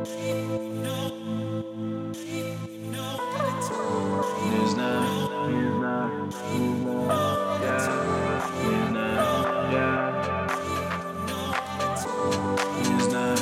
Не знаю, не знаю, не знаю, не знаю, не знаю.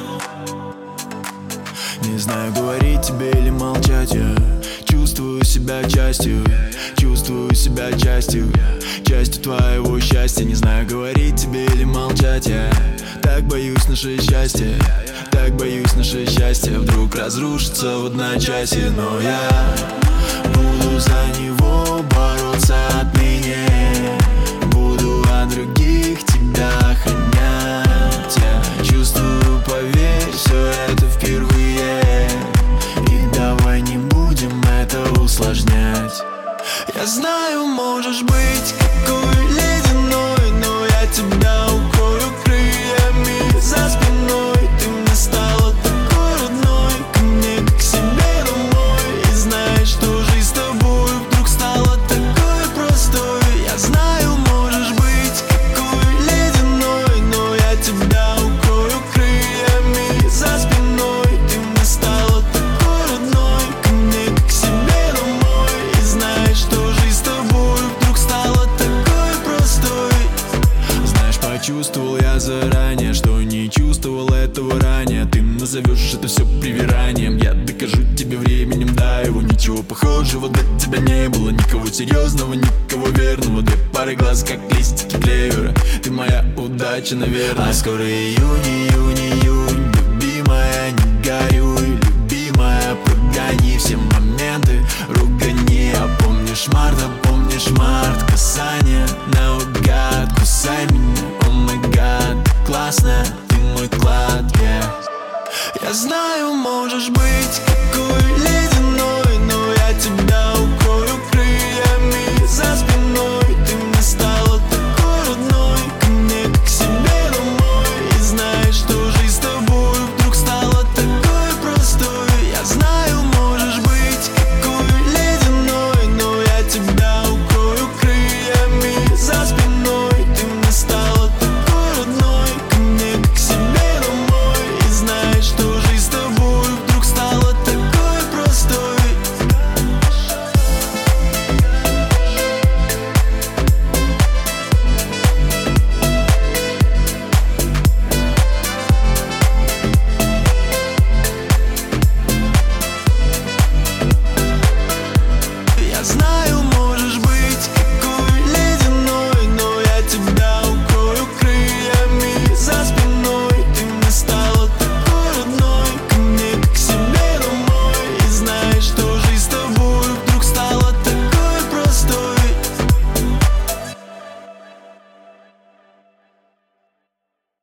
Не знаю, говорить тебе или молчать. Я чувствую себя частью, чувствую себя частью твоего счастья. Не знаю, говорить тебе или молчать. Я так боюсь наше счастье, так боюсь наше счастье вдруг разрушится в одночасье. Но я буду за него бороться отныне, буду от других тебя охранять. Я чувствую, поверь, все это впервые, и давай не будем это усложнять. Я знаю, можешь быть какой ледяной, но я тебя укрою крыльями за спиной. Ты мне стала такой родной, ко мне как к себе домой. И знаешь, что жизнь с тобой вдруг стала такой простой. Я знаю, можешь быть какой ледяной, но я тебя укрою крыльями за спиной. Ты мне стала такой родной, ко мне как к себе домой. И знаешь, что жизнь с тобой вдруг стала такой простой. Знаешь, почувствовал я заранее, что не чувствовал этого ранее. Ты назовешь это все привиранием, я докажу тебе временем, да, его ничего похожего до тебя не было. Никого серьезного, никого верного, две пары глаз, как листики клевера. Ты моя удача, наверное. А скоро июнь, июнь, июнь, любимая, не горюй, любимая, прогони все моменты, ругани. А помнишь март, касание наугад, кусай меня, о май гад, классно, ты мой клад, yeah. Я знаю, можешь быть какой